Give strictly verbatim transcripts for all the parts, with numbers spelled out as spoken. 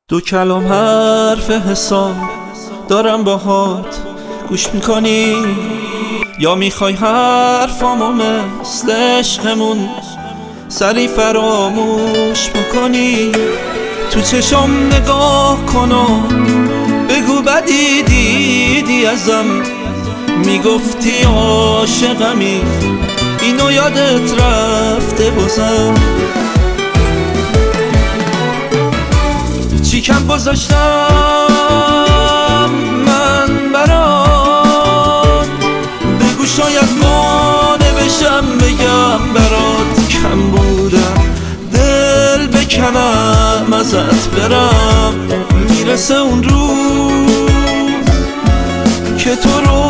دو کلام حرف حساب دارم باهات گوش میکنی یا میخوای حرفامو مثل عشقمون سری فراموش بکنی؟ تو چشم نگاه کن و بگو بدی دیدی ازم، میگفتی عاشقمی اینو یادت رفته بازم. چی کم گذاشتم من برات، بگو شاید مانع بشم بگم برات کم بودم، دل بکنم ازت برم. میرسه اون روز که تو رو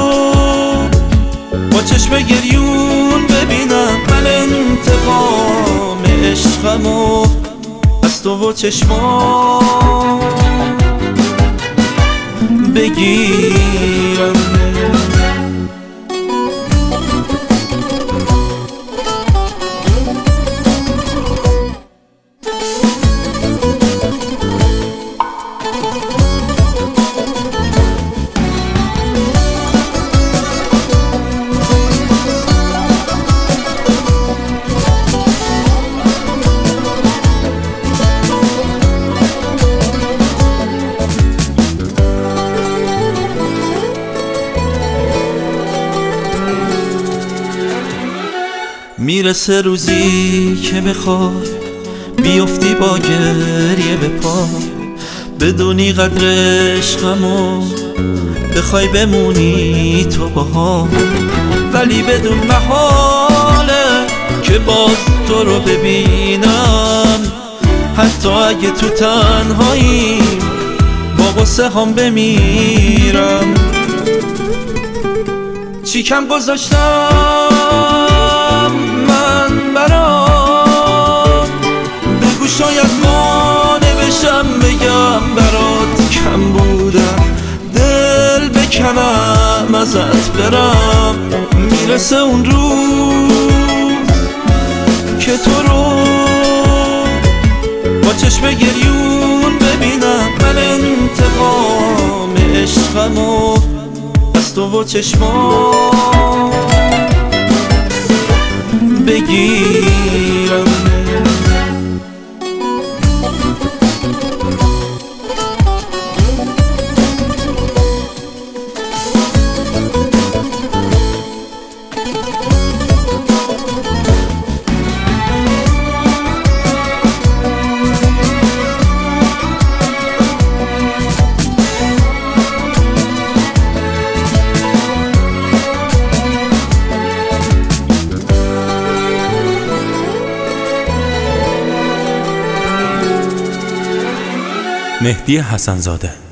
با چشم گریون ببینم، من انتقام عشقمو از تو و چشمام بگیرم. میرسه روزی که بخوای بیفتی با گریه به پا، بدونی قدر عشقمو بخوای بمونی تو باها، ولی بدون محاله که باز تو رو ببینم، حتی اگه تو تنهایی با غصه هم بمیرم. چی کم گذاشتم من برات، بگو شاید مانع بشم بگم برات کم بودم، دل بکنم ازت برم. میرسه اون روز که تو رو با چشم گریون ببینم، من انتقام عشقمو از تو و چشمام بگیرم. مهدی حسن زاده.